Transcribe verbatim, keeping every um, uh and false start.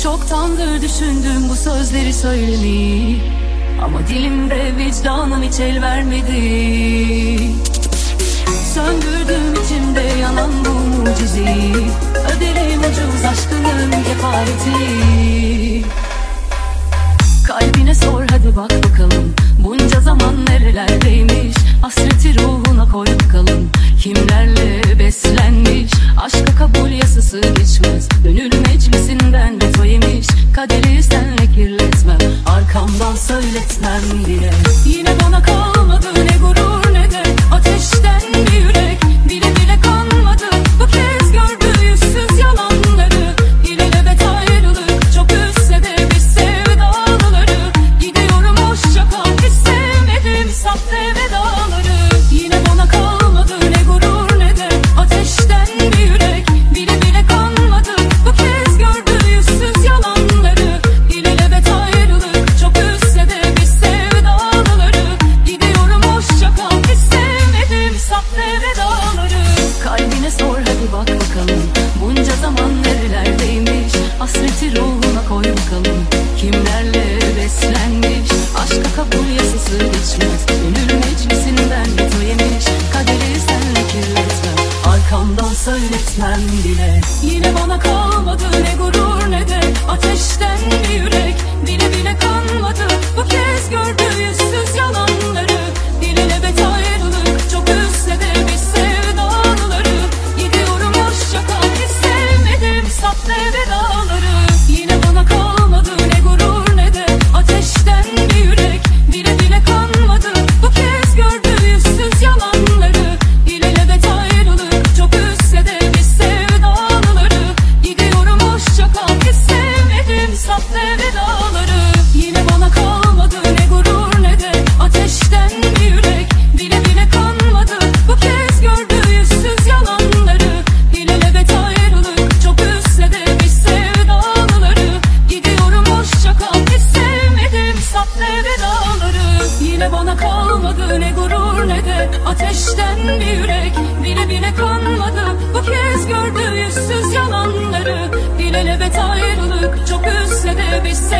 Çoktandır düşündüm bu sözleri söylemeyi, ama dilimde vicdanım hiç el vermedi. Söndürdüm içimde yanan bu mucizeyi, öderim ucuz aşkının kefareti. Kalbine sor hadi bak bakalım, bunca zaman nerelerdeymiş. Hasreti ruhuna koy bakalım, kimlerle beslenmiş. Aşka kabul yasası geçmez, gönül meclisinden veto yemiş. Kaderi senle kirletmem, arkamdan söyletmem diye. Yine bana kalmadı ne gurur ne de ateşten bir yürek. Bile bile kanmadı bu kez gördü yüzsüz yalanları. İlelebet ayrılık çok üzse de biz sevdalıları. Gidiyorum hoşça kal, hiç sevmedim sahte vedaları. Yine bana kalmadı ne gurur ne de ateşten bir yürek. Bile bile kanmadı bu kez gördü yüzsüz yalanları. İlelebet ayrılık çok üzse de biz sevdalıları. Gidiyorum hoşça kal, hiç sevmedim sahte vedaları. Kalbine sor hadi bak bakalım, bunca zaman nerelerdeymiş. Hasreti ruhuna koy bakalım, kimlerle beslenmiş. Aşka kabul yasası geçmez, gönül meclisinden veto yemiş. Kaderi senle kirletmem, arkamdan söyletmem bile. Yine bana kalmadı ne gurur ne de ateşten bir yürek. Bile bile kanmadı bu kez gördü yüzsüz yalanları. İlelebet ayrılık çok üzse de biz sevdalıları. Gidiyorum hoşça kal, hiç sevmedim sahte vedaları. Yine bana kalmadı ne gurur ne de ateşten bir yürek. Bile bile kanmadı bu kez gördü yüzsüz yalanları. İlelebet ayrılık çok üzse de biz sevdalıları. Gidiyorum hoşça kal, hiç sevmedim sahte vedaları. Yine bana kalmadı ne gurur ne de ateşten bir yürek. Bile bile kanmadı bu kez gördü yüzsüz yalanları. İlelebet ayrılık çok üzse de biz sevdalıları. Gidiyorum hoşça kal, hiç sevmedim sahte vedaları. Yine bana kalmadı ne gurur ne de ateşten bir yürek. Bile bile kanmadı bu kez gördü yüzsüz yalanları. İlelebet ayrılık çok üzse de biz sevdalıları.